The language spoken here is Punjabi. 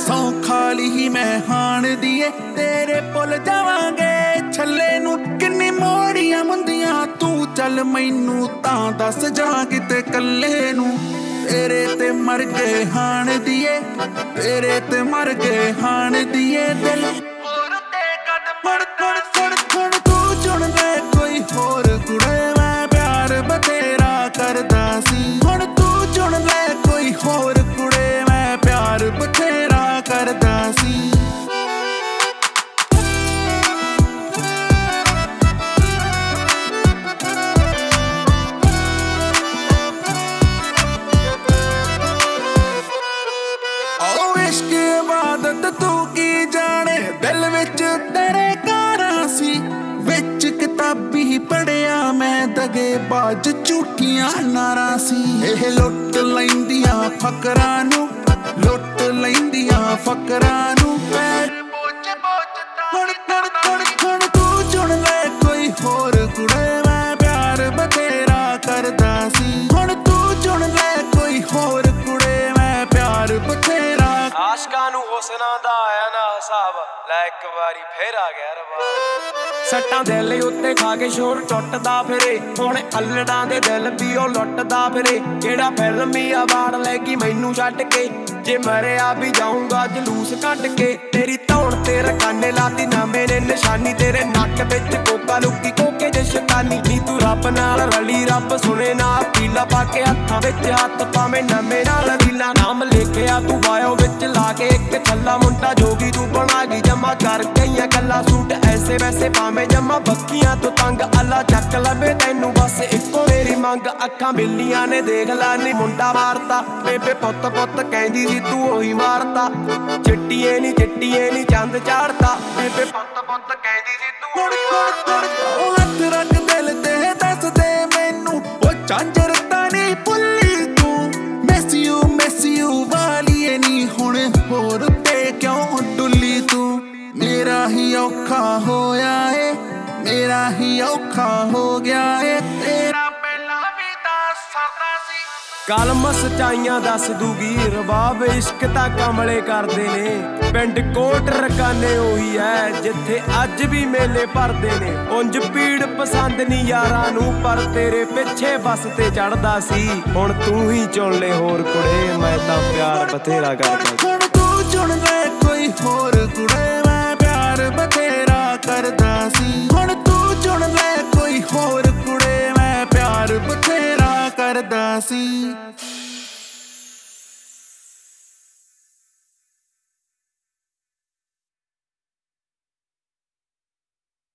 ਸੌਂ ਖਾਲੀ ਹੀ ਮੈਂ ਹਾਣ ਦੀਏ ਤੇਰੇ ਭੁੱਲ ਜਾਵਾਂਗੇ ਛੱਲੇ ਨੂੰ ਕਿੰਨੀ ਮੋੜੀਆਂ ਮੁੰਦੀਆਂ ਤੂੰ ਚੱਲ ਮੈਨੂੰ ਤਾਂ ਦੱਸ ਜਾ ਕਿਤੇ ਕੱਲੇ ਨੂੰ ਤੇਰੇ ਤੇ ਮਰ ਗਏ ਹਾਣ ਦੀਏ ਤੇਰੇ ਤੇ ਮਰ ਗਏ ਹਾਣ ਦੀਏ ਦਿਲ ਹੋਰ ਤੇ ਕੱਢ ਫੜ ਫੜ ਫੜ ਫੜ ਤੂੰ ਚੁਣ ਲੈ ਕੋਈ ਹੋਰ ਕੁੜੇ ਮੈਂ ਪਿਆਰ ਬਥੇਰਾ ਕਰਦਾ ਸੀ ਹੁਣ ਤੂੰ ਚੁਣ ਲੈ ਕੋਈ ਹੋਰ ਕੁੜੇ ਮੈਂ ਪਿਆਰ ਬਥੇਰਾ ਕਰਦਾ ਸੀ इश्क इबादत तू की जाने दिल विच तेरे कारां सी विच किताबी पढ़िया मैं दगेबाज झूठियां नारां सी एह लुट लैंदियां फकरां नूं लुट लैंदियां फकरां नूं पैर बोझ बोझ हुण तू चुन ले कोई होर कुड़े मैं प्यार बथेरा करदा सी हुण तू चुन ले कोई होर कुड़े मैं प्यार बथेरा ਆਸ਼ਕਾਂ ਨੂੰ ਹੁਸਨਾਂ ਦਾ ਆਇਆ ਨਾ ਹਿਸਾਬ ਲੈ ਇੱਕ ਵਾਰੀ ਫੇਰ ਆ ਗਿਆ ਰਵਾ ਸੱਟਾਂ ਦਿਲ ਉੱਤੇ ਖਾ ਕੇ ਸ਼ੋਰ ਟੁੱਟਦਾ ਫਿਰੇ ਹੁਣ ਅਲੜਾਂ ਦੇ ਦਿਲ ਵੀ ਉਹ ਲੁੱਟਦਾ ਫਿਰੇ ਕਿਹੜਾ ਫਿਲਮੀ ਅਵਾਰਡ ਲੈ ਗਈ ਮੈਨੂੰ ਛੱਡ ਕੇ ਜੇ ਮਰਿਆ ਵੀ ਜਾਊਂਗਾ ਜਲੂਸ ਕੱਢ ਕੇ ਤੇਰੀ ਧੌਣ ਤੇ ਰਕਾਨੇ ਲਾਤੀ ਨਾ ਮੇਰੇ ਨਿਸ਼ਾਨੀ ਤੇਰੇ ਨੱਕ ਵਿੱਚ ਕੋਕਾ ਲੁਕੀ ਕੋਕੇ ਜੇ ਸ਼ੈਤਾਨੀ ਨੀ ਤੂੰ ਰੱਬ ਨਾਲ ਰਲੀ ਰੱਬ ਸੁਣੇ ਨਾ ਪੀਲਾ ਪਾ ਕੇ ਹੱਥਾਂ ਵਿੱਚ ਹੱਥ ਪਾਵੇਂ ਨਾ ਮੇਰਾ ਰੀਲਾ ਨਾਮ ਲਿਖਿਆ ਤੂੰ ਬਾਇਓ ਵਿੱਚ ਲਾ ਕੇ ਇੱਕ ਛੱਲਾ ਮੁੰਡਾ ਜੋਗੀ ਤੂੰ ਬਣਾ ਗਈ ਜਮਾ ਕਰ ਗਈਆਂ ਗੱਲਾਂ ਸੂਟ ਐਸੇ ਵੈਸੇ ਪਾਵੇਂ ਜਮਾ ਬੱਕੀਆਂ ਤੋਂ ਤੰਗ ਅੱਲਾ ਚੱਕ ਲਵੇ ਤੈਨੂੰ ਬਸ ਇੱਕੋ ਮੇਰੀ ਮੰਗ ਅੱਖਾਂ ਬਿੱਲੀਆਂ ਨੇ ਦੇਖ ਲੈ ਨੀ ਮੁੰਡਾ ਮਾਰਤਾ ਬੇਬੇ ਪੁੱਤ ਪੁੱਤ ਕਹਿੰਦੀ ਸੀ ਤੂੰ ਉਹੀ ਮਾਰਤਾ ਚਿੱਟੀਏ ਨੀ ਚੰਦ ਚਾੜਤਾ ਬੇਬੇ ਪੁੱਤ ਪੁੱਤ ਕਹਿੰਦੀ ਸੀ ਤੂੰ ਉਹੀ ਮਾਰਤਾ ਉਹ ਹੱਥ ਰੱਖ ਦਿਲ ਤੇ ਦੱਸ ਦੇ ਮੈਨੂੰ ਉਹ ਝਾਂਜਰ ਤਾਂ ਨਹੀਂ ਭੁੱਲੀ ਤੂੰ ਮਿਸ ਯੂ ਵਾਲੀਏ ਨੀ ਹੁਣ ਹੋਰ ਤੇ ਕਿਉਂ ਡੁੱਲੀ ਤੂੰ ਮੇਰਾ ਹੀ ਔਖਾ ਹੋਇਆ ਏ ਮੇਰਾ ਹੀ ਔਖਾ ਹੋ ਗਿਆ ਏ ਤੇਰਾ ਪਹਿਲਾਂ ਵੀ ਤਾਂ ਸਰਦਾ ਸੀ ਕਲਮ ਸਚਾਈਆਂ ਦੱਸ ਦੂਗੀ ਰਬਾਬ ਇਸ਼ਕ ਤਾਂ ਕਮਲੇ ਕਰਦੇ ਨੇ ਪਿੰਡ ਕੋਟ ਰਕਾਨੇ ਉਹੀ ਐ ਜਿੱਥੇ ਅੱਜ ਵੀ ਮੇਲੇ ਭਰਦੇ ਨੇ ਉਂਝ ਭੀੜ ਪਸੰਦ ਨਹੀਂ ਯਾਰਾਂ ਨੂੰ ਪਰ ਤੇਰੇ ਪਿੱਛੇ ਬੱਸ ਤੇ ਚੜਦਾ ਸੀ ਹੁਣ ਤੂੰ ਹੀ ਚੁਣ ਲੈ ਹੋਰ ਕੁੜੇ ਮੈਂ ਤਾਂ ਪਿਆਰ ਬਥੇਰਾ ਕਰਦਾ ਹੁਣ ਤੂੰ ਚੁਣ ਲੈ ਕੋਈ ਹੋਰ ਕੁੜੇ ਮੈਂ ਪਿਆਰ ਬਥੇਰਾ ਕਰਦਾ ਸੀ ਹੁਣ ਤੂੰ ਚੁਣ ਲੈ ਕੋਈ ਹੋਰ ਕੁੜੇ ਮੈਂ ਪਿਆਰ ਬਥੇਰਾ ਕਰਦਾ ਸੀ